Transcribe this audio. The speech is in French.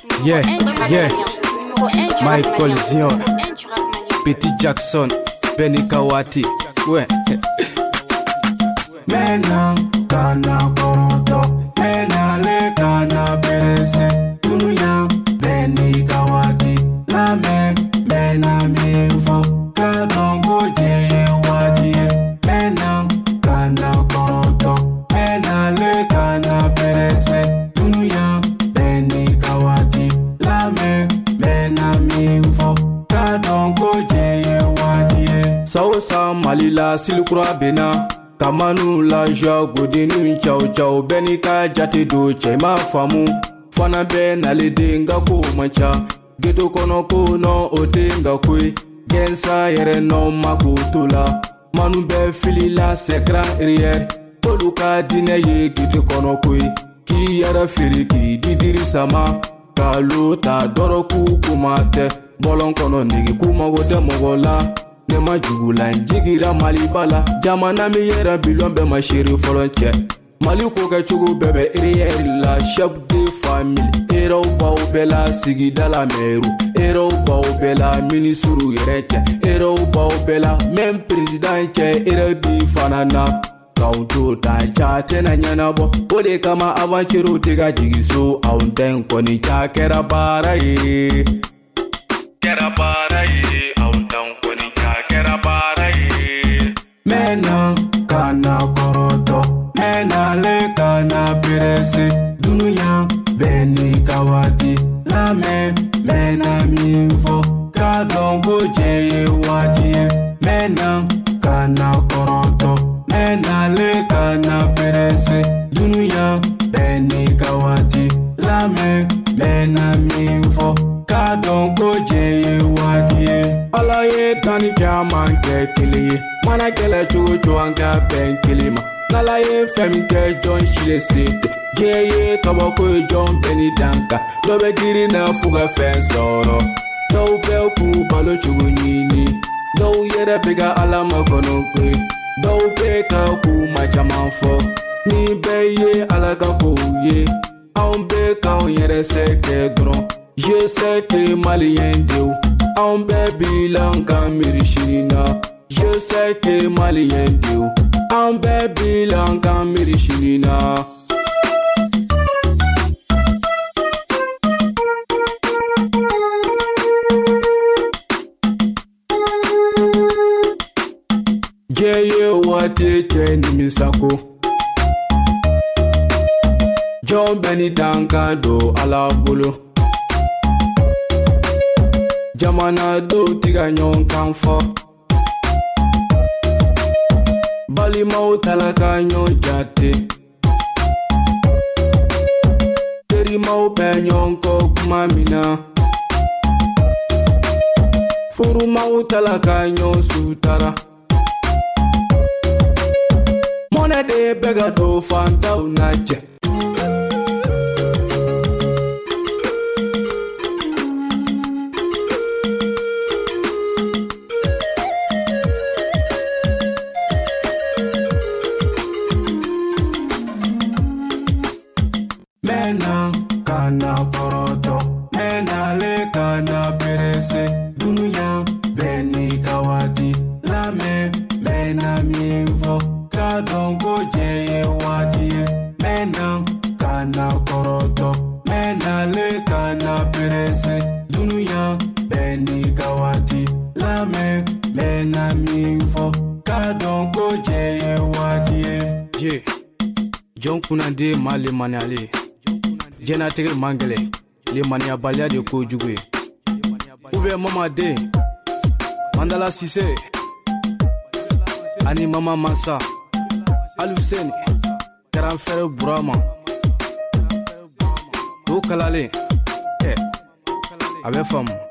Yeah, yeah. Michael Zion, Petit Jackson, Benny Kawati. Ouais. Mena kana koroto, mena le kana berese. Dunuya Benny Kawati, la mena mifo. Kadongo je wadie, mena kana koroto, mena le kana berese. Dunuya Benny Kawati, la mena mifo. Kadongo je wadie. Sausa malila silkura bena. Kamanu la joie godinu chao chao benika jate do chema famu fana be na le denga ko macha geto kono ko no otenga kwe gensa yere no makutula manu be filila sekra rier poluka dine ye geto kono kwe ki yara firiki didiri sama kalu ta doroku kumate bolon kono nigi kumagote mogola Nema jugula jigira malibala jamana mi yera bilombe mashiri folonche mali ko ka chugu bebe iri la chef de famille ero baw bela sigida la meru ero baw bela ministru yereche ero baw bela même président che ere bi fanana kauto ta cha tena nyana bo ode kama avanchiro tiga jigiso aunten koni cha kera bara yi aunten koni Mena kana koroto, mena le kana berese. Dunuya Benny Kawati, la mena mifo. Kadongo je wadie, mena kana koroto, mena le kana berese. Dunuya Benny Kawati, la mena mifo. Kadongo je wadie. Alaye tani jaman ke kili. Mana kele chuchu anga ben kilima Nala ye femke John Shile Sete Jeye kabako John Benny Danka Dobe giri na fuga fensoro Dou be ku balo chugu nini Dou yere bega alama kono kwe Dou be ka ku machamanfo Ni be ye alaka ko ye Aun be ka yere seke dron Je seke malien deu Aun be bilan kamirishina Je sais que malien diou en baby lanka mirishina Jeye wate cheni misako John Benny Danka do ala bolo Jamana do tiga nyon kanfo Bali mau talaka nyo jate Teri mau penyon ko kumamina Furu mau talaka nyo sutara Mone de bega do fanta unache Mena kana koroto, mena le kana berese. Dunuya Benny Kawati, la mena mifo. Kadongo je wadie, mena kana koroto, mena le kana berese. Dunuya Benny Kawati, la mena mifo. Kadongo je wadie. Je, John Kunande male manale. Jena tigre mangele le mania balia de ko jugwe Oube mama de Mandala Sise Ani mama Mansa Aluseni Karam Fere Burama Do kalale Abe fam